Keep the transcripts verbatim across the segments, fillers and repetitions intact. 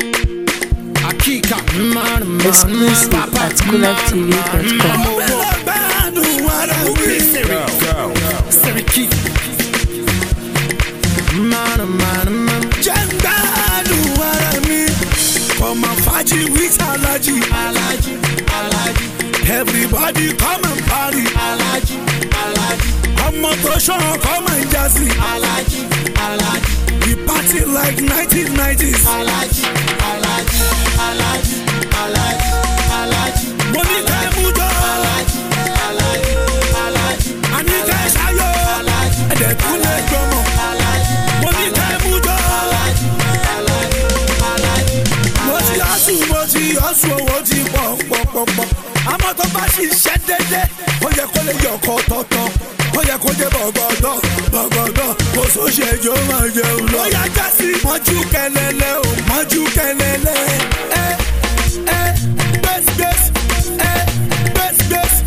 Akika, exclusive at kunab t v dot com. Seriki, man, man, man. Jangadu warami, come and party with Alaji, Alaji, Alaji. Everybody come and party, Alaji, Alaji. I'm a tosho, come and jazzy, Alaji, Alaji. We party like nineteen nineties, Alaji, Alaji, Alaji, Alaji, Alaji. Monica Mudo, Alaji, Alaji, Alaji. Anika Shayo, Alaji. The Kule Gomo, Alaji. Monica Mudo, Alaji, Alaji, Alaji. Moti asu, moti asu, moti pop, pop, pop, pop. I'm a to bashi shedede, oye kole yoko toto. Oya kò dé bọ̀gọ̀dọ̀ bọ̀gọ̀dọ̀ kò sóṣè jọ máa jẹun lọ. Oya jásí mọ́jú kẹlẹ́lẹ́ o mọ́jú kẹlẹ́lẹ́. Ẹ ẹ gbèsè gbèsè ẹ gbèsè gbèsè.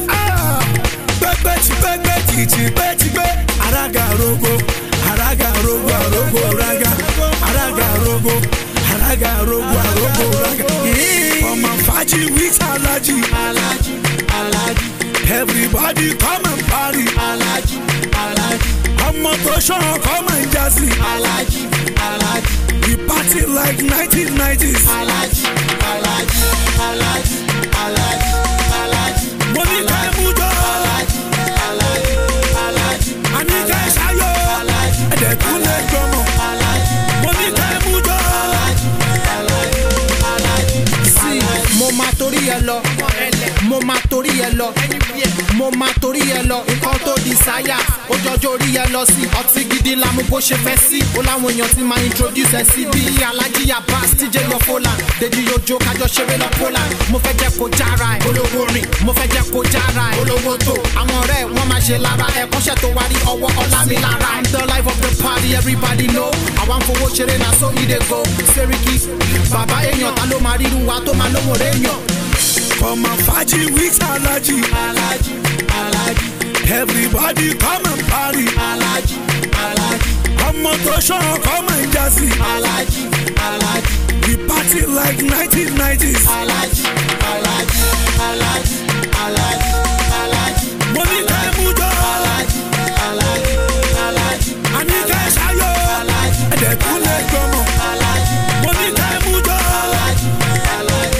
Gbẹ́gbẹ́ tí gbẹ́gbẹ́ tìtì gbẹ́ tí gbẹ́. Araga rogo araga rogo arogo raga araga rogo araga rogo arogo raga. Ọmọ fàájì with Alaji Alaji Alaji. Everybody come and party, Alaji, Alaji. I'm a tosho, come and jazzy, Alaji, Alaji. We party like nineteen nineties, Alaji, Alaji, Alaji, Alaji, Alaji. Monica Mudo, Alaji, Alaji, Alaji. Anika Shayo, Alaji. The Kule Gomo, Alaji. Monica Mudo, Alaji, Alaji, Alaji. See, mo ma tori ẹ lọ, mo ma tori ẹ lọ. Mo ma torí ẹ lọ nǹkan tó di sáyà ó jọjọ orí ẹ lọ sí ọtí gidi la mú bó ṣe fẹ́ sí ó láwọn èèyàn ti máa introduce ẹ sí bí Alhaji Abbas T J lọ Poland Deji Ojo kájọ ṣeré lọ Poland mo fẹ́ jẹ́ kó jára ẹ̀ olówó rìn mo fẹ́ jẹ́ kó jára ẹ̀ olówó tó àwọn ọ̀rẹ́ wọn máa ṣe lára ẹ̀ kọ́ṣẹ́ tó wá rí ọwọ́ ọlá mi lára I'm the life of the party everybody know àwọn fowó ṣeré na so e dey go Seriki bàbá èèyàn ta ló máa ríru wa tó máa lówó rẹ̀ èèyàn. Come and party with Alaji, Alaji, Alaji. Everybody come and party, Alaji, Alaji. I'm a tosho, come and jazzy, Alaji, Alaji. We party like nineteen nineties, Alaji, Alaji, Alaji, Alaji, Alaji. Monica Mudo, Alaji, Alaji, Alaji. Anika Shayo, Alaji. The Kule Gomo, Alaji. Monica Mudo, Alaji, Alaji.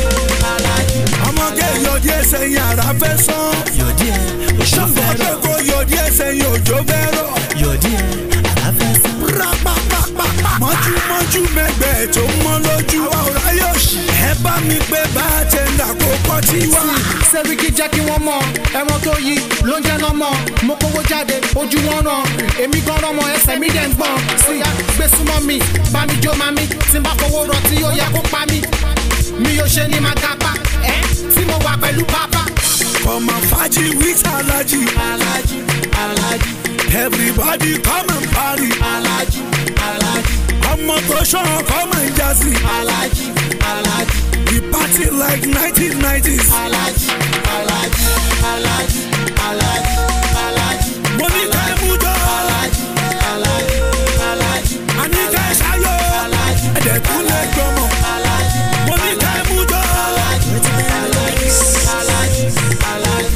Yodi ẹsẹ̀ yàrá fẹ́ sán. Yodi ẹ̀ oṣù fẹ́ràn. Ṣọ́fọ́ kò yodi ẹsẹ̀ yòjó fẹ́ràn. Yodi ẹ̀ àrà fẹ́ sán. Rápápápá. Mọ́jú mọ́jú mẹ́gbẹ́ tó mọ́ lójú. Ọ̀rá yóò ṣì. Ẹ bá mi gbé bá a tẹ̀ ń dàkó kọ́ tí wá. Seriki jẹ́ kí wọ́n mọ̀ ẹran tó yí ló ń jẹ́ lọ́mọ. Mo kówó jáde ojú wọn ràn. Èmi gan rọmọ ẹsẹ̀ mi dẹ̀ ń gbọ̀n. Sí gbé súnmọ́ mi bá mi jó ma mi. Tí n bá fowó rọ tí yóò yẹ kó pa mí. Mi yóò ṣe ní máa kápá. Ẹ́ tí mo wà pẹ̀lú pápá. Come and party with Alaji, Alaji, Alaji. Everybody come and party, Alaji, Alaji. I'm a tosho, come and jazzy, Alaji, Alaji. We party like nineteen nineties, Alaji, Alaji, Alaji, Alaji, Alaji. Monica Mudo, Alaji, Alaji, Alaji. Anika Shayo, Alaji. The Kule Gomo, Alaji. Monica Mudo, Alaji, Alaji, Alaji, Alaji.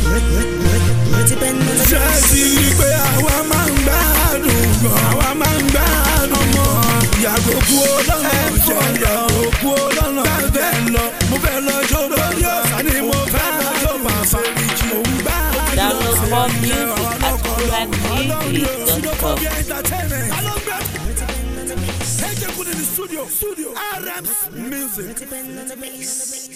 Jẹ́sí pé àwa máa ń gbádùn gan, àwa máa ń gbádùn mọ́. Yàgò kú ọlọ́nà jẹ́ lọ, òkú ọlọ́nà bẹ́ẹ̀ lọ. Mo fẹ́ lọ jó lórí ọ̀sán ni mo fẹ́ lọ jó bàbá. Mo ń gbádùn. Download more music at kunab t v dot com. Studio, studio, R M Music.